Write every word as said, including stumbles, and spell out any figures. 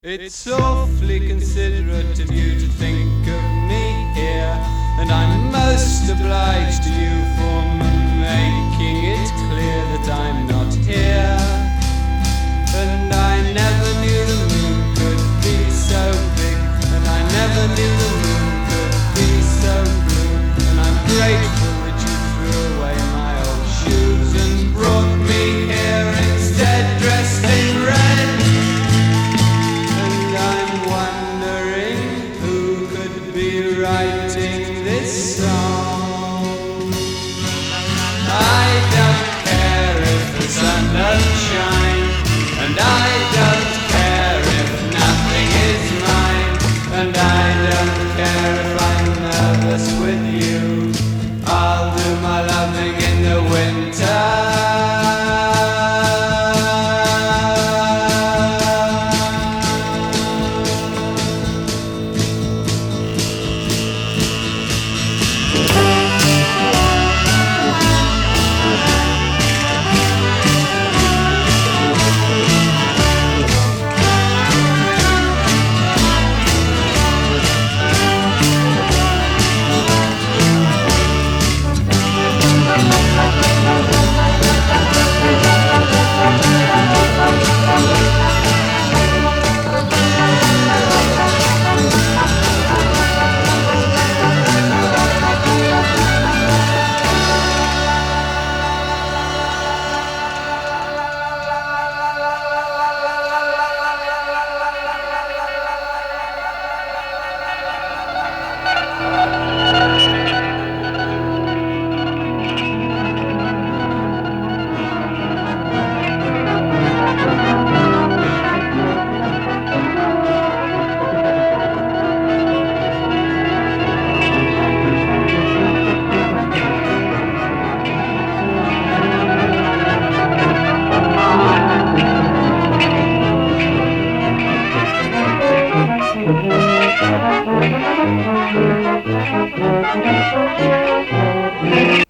It's awfully considerate of you to think of me here, and I'm most obliged to you for making it clear that I'm not here. And I never knew the moon could be so big, and I never knew the moon could be so blue, and I'm grateful that you threw away my old shoes and brought me here instead dressed in red. And I'm wondering who could be writing this song. I don't care if the sun doesn't shine, and I don't care if nothing is mine, and I don't care if I'm nervous with you. I'll do my loving in the winter. Thank you.